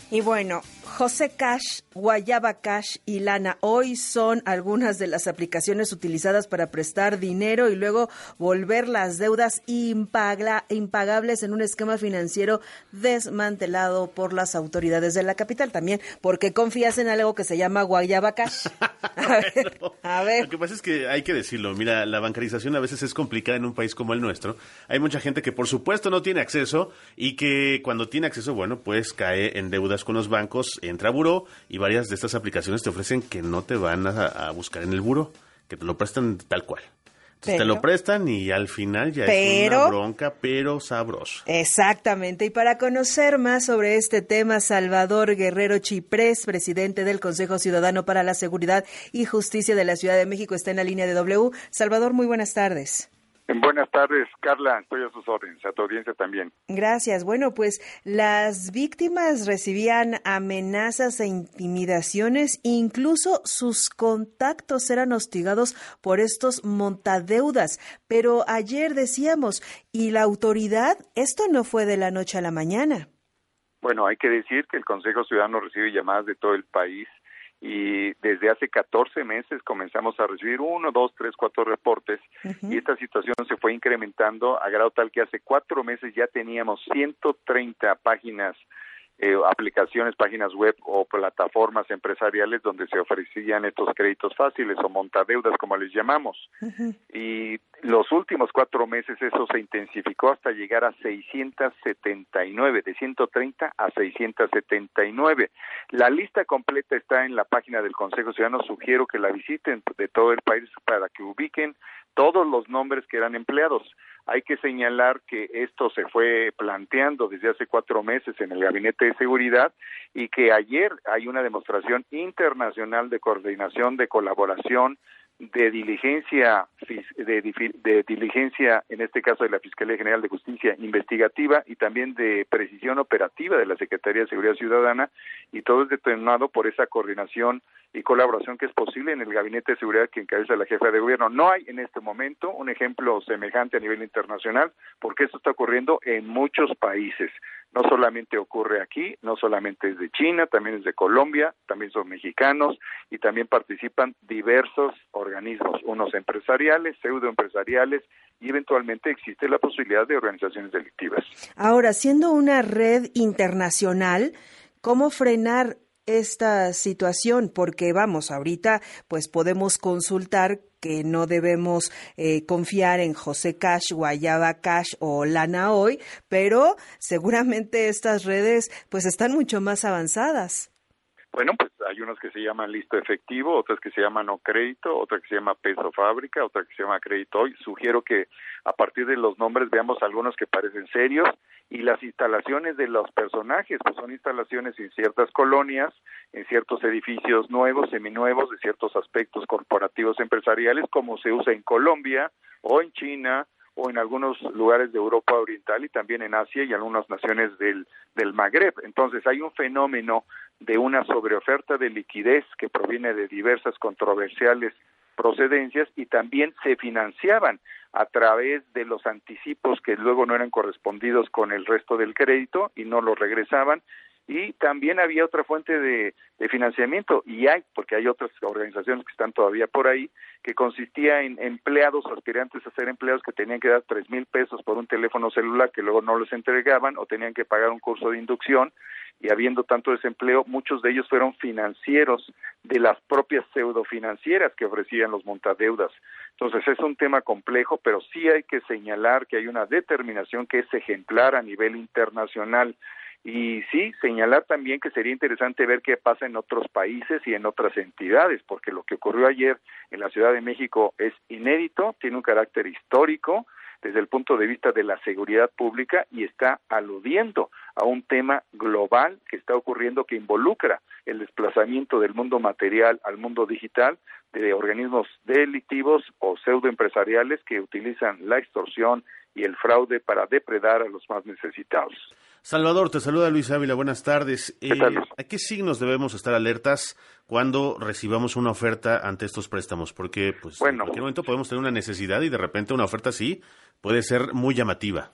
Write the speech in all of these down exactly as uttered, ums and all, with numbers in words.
Y bueno, José Cash, Guayaba Cash y Lana Hoy son algunas de las aplicaciones utilizadas para prestar dinero y luego volver las deudas impagla, impagables en un esquema financiero desmantelado por las autoridades de la capital. También, ¿por qué confías en algo que se llama Guayaba Cash? A ver, bueno, a ver. Lo que pasa es que hay que decirlo, mira, la bancarización a veces es complicada en un país como el nuestro. Hay mucha gente que por supuesto no tiene acceso y que cuando tiene acceso, bueno, pues cae en deudas con los bancos, entra a buró y varias de estas aplicaciones te ofrecen que no te van a, a buscar en el buró, que te lo prestan tal cual. Entonces Pero, te lo prestan y al final ya pero, es una bronca, pero sabroso. Exactamente. Y para conocer más sobre este tema, Salvador Guerrero Chiprés, presidente del Consejo Ciudadano para la Seguridad y Justicia de la Ciudad de México, está en la línea de W. Salvador, muy buenas tardes. Buenas tardes, Carla, estoy a sus órdenes, a tu audiencia también. Gracias. Bueno, pues las víctimas recibían amenazas e intimidaciones, incluso sus contactos eran hostigados por estos montadeudas. Pero ayer decíamos, ¿y la autoridad? Esto no fue de la noche a la mañana. Bueno, hay que decir que el Consejo Ciudadano recibe llamadas de todo el país y desde hace catorce meses comenzamos a recibir uno, dos, tres, cuatro reportes uh-huh. y esta situación se fue incrementando a grado tal que hace cuatro meses ya teníamos ciento treinta páginas, eh, aplicaciones, páginas web o plataformas empresariales donde se ofrecían estos créditos fáciles o montadeudas como les llamamos. Uh-huh. Y los últimos cuatro meses eso se intensificó hasta llegar a seiscientos setenta y nueve, de ciento treinta a seiscientos setenta y nueve. La lista completa está en la página del Consejo Ciudadano, sugiero que la visiten de todo el país para que ubiquen todos los nombres que eran empleados. Hay que señalar que esto se fue planteando desde hace cuatro meses en el Gabinete de Seguridad y que ayer hay una demostración internacional de coordinación, de colaboración, de diligencia, de, de diligencia, en este caso de la Fiscalía General de Justicia investigativa y también de precisión operativa de la Secretaría de Seguridad Ciudadana, y todo es determinado por esa coordinación y colaboración que es posible en el Gabinete de Seguridad que encabeza la jefa de gobierno. No hay en este momento un ejemplo semejante a nivel internacional, porque esto está ocurriendo en muchos países. No solamente ocurre aquí, no solamente es de China, también es de Colombia, también son mexicanos y también participan diversos organismos, unos empresariales, pseudoempresariales y eventualmente existe la posibilidad de organizaciones delictivas. Ahora, siendo una red internacional, ¿cómo frenar esta situación? Porque vamos, ahorita pues podemos consultar que no debemos eh, confiar en José Cash, Guayaba Cash o Lana Hoy, pero seguramente estas redes pues están mucho más avanzadas. Bueno, pues hay unos que se llaman listo efectivo, otras que se llaman no crédito, otra que se llama peso fábrica, otra que se llama crédito hoy. Sugiero que a partir de los nombres veamos algunos que parecen serios y las instalaciones de los personajes, pues son instalaciones en ciertas colonias, en ciertos edificios nuevos, seminuevos, de ciertos aspectos corporativos empresariales, como se usa en Colombia o en China o en algunos lugares de Europa Oriental y también en Asia y algunas naciones del, del Magreb. Entonces hay un fenómeno de una sobreoferta de liquidez que proviene de diversas controversiales procedencias y también se financiaban a través de los anticipos que luego no eran correspondidos con el resto del crédito y no lo regresaban. Y también había otra fuente de, de financiamiento, y hay, porque hay otras organizaciones que están todavía por ahí, que consistía en empleados, aspirantes a ser empleados que tenían que dar tres mil pesos por un teléfono celular que luego no los entregaban o tenían que pagar un curso de inducción, y habiendo tanto desempleo, muchos de ellos fueron financieros de las propias pseudofinancieras que ofrecían los montadeudas. Entonces es un tema complejo, pero sí hay que señalar que hay una determinación que es ejemplar a nivel internacional. Y sí, señalar también que sería interesante ver qué pasa en otros países y en otras entidades, porque lo que ocurrió ayer en la Ciudad de México es inédito, tiene un carácter histórico desde el punto de vista de la seguridad pública y está aludiendo a un tema global que está ocurriendo que involucra el desplazamiento del mundo material al mundo digital de organismos delictivos o pseudoempresariales que utilizan la extorsión y el fraude para depredar a los más necesitados. Salvador, te saluda Luis Ávila, buenas tardes. ¿Qué tal? Eh, ¿A qué signos debemos estar alertas cuando recibamos una oferta ante estos préstamos? Porque pues bueno, en cualquier momento podemos tener una necesidad y de repente una oferta así puede ser muy llamativa.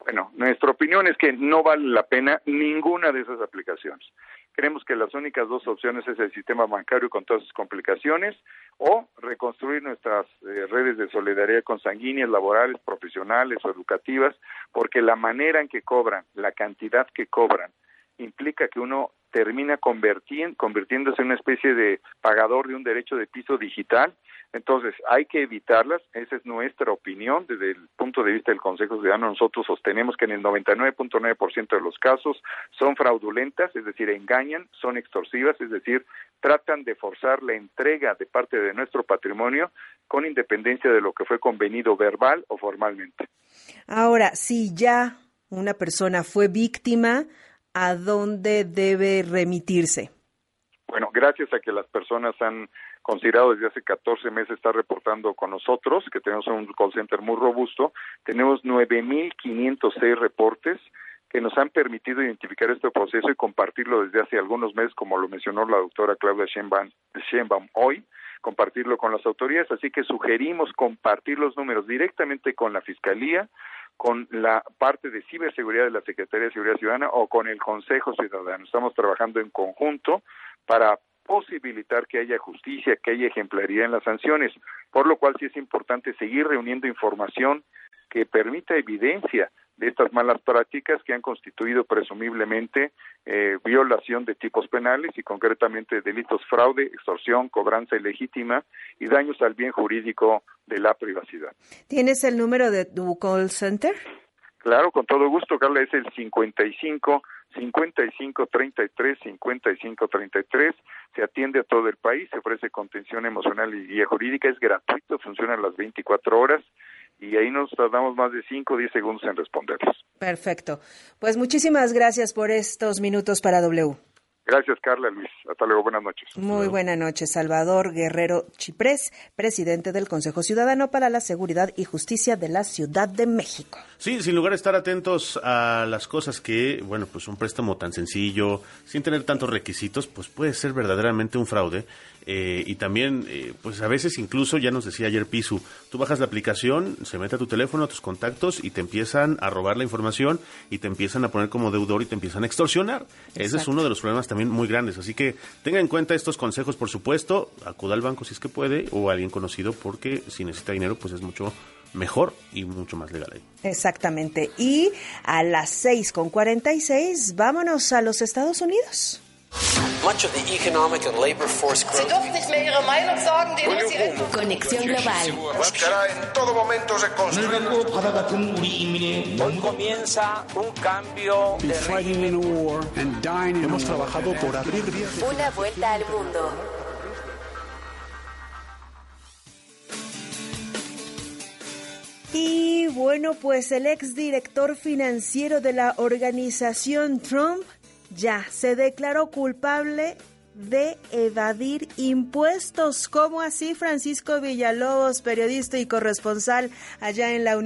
Bueno, nuestra opinión es que no vale la pena ninguna de esas aplicaciones. Creemos que las únicas dos opciones es el sistema bancario con todas sus complicaciones o reconstruir nuestras eh, redes de solidaridad consanguíneas, laborales, profesionales o educativas, porque la manera en que cobran, la cantidad que cobran, implica que uno termina convirtiendo, convirtiéndose en una especie de pagador de un derecho de piso digital. Entonces, hay que evitarlas, esa es nuestra opinión. Desde el punto de vista del Consejo Ciudadano, nosotros sostenemos que en el noventa y nueve punto nueve por ciento de los casos son fraudulentas, es decir, engañan, son extorsivas, es decir, tratan de forzar la entrega de parte de nuestro patrimonio con independencia de lo que fue convenido verbal o formalmente. Ahora, si ya una persona fue víctima, ¿a dónde debe remitirse? Bueno, gracias a que las personas han considerado desde hace catorce meses estar reportando con nosotros, que tenemos un call center muy robusto, tenemos nueve mil quinientos seis reportes que nos han permitido identificar este proceso y compartirlo desde hace algunos meses, como lo mencionó la doctora Claudia Sheinbaum, Sheinbaum hoy, compartirlo con las autoridades, así que sugerimos compartir los números directamente con la Fiscalía, con la parte de ciberseguridad de la Secretaría de Seguridad Ciudadana o con el Consejo Ciudadano. Estamos trabajando en conjunto para posibilitar que haya justicia, que haya ejemplaridad en las sanciones, por lo cual sí es importante seguir reuniendo información que permita evidencia de estas malas prácticas que han constituido presumiblemente eh, violación de tipos penales y concretamente delitos fraude, extorsión, cobranza ilegítima y daños al bien jurídico de la privacidad. ¿Tienes el número de tu call center? Claro, con todo gusto, Carla, es el cincuenta y cinco, cincuenta y cinco, treinta y tres, cincuenta y cinco, treinta y tres. Se atiende a todo el país, se ofrece contención emocional y guía jurídica, es gratuito, funciona a las veinticuatro horas y ahí nos tardamos más de cinco o diez segundos en responderles. Perfecto. Pues muchísimas gracias por estos minutos para W. Gracias, Carla, Luis. Hasta luego, buenas noches. Muy buenas noches. Salvador Guerrero Chiprés, presidente del Consejo Ciudadano para la Seguridad y Justicia de la Ciudad de México. Sí, sin lugar a estar atentos a las cosas que, bueno, pues un préstamo tan sencillo, sin tener tantos requisitos, pues puede ser verdaderamente un fraude. Eh, y también, eh, pues a veces incluso, ya nos decía ayer Pisu, tú bajas la aplicación, se mete a tu teléfono, a tus contactos y te empiezan a robar la información y te empiezan a poner como deudor y te empiezan a extorsionar. Exacto. Ese es uno de los problemas también muy grandes. Así que tenga en cuenta estos consejos, por supuesto, acuda al banco si es que puede o a alguien conocido porque si necesita dinero, pues es mucho mejor y mucho más legal ahí. Exactamente. Y a las seis con cuarenta y seis, vámonos a los Estados Unidos. Much of the economic and labor force growth. Sie dürfen nicht mehr ihre Meinung sagen, den muss sie Conexión Global. Buscará en todo momento reconstruir. Hoy comienza un cambio de régimen. Hemos trabajado por abrir vías. Una vuelta al mundo. Y bueno, pues el exdirector financiero de la organización Trump ya se declaró culpable de evadir impuestos. ¿Cómo así? Francisco Villalobos, periodista y corresponsal allá en la Unión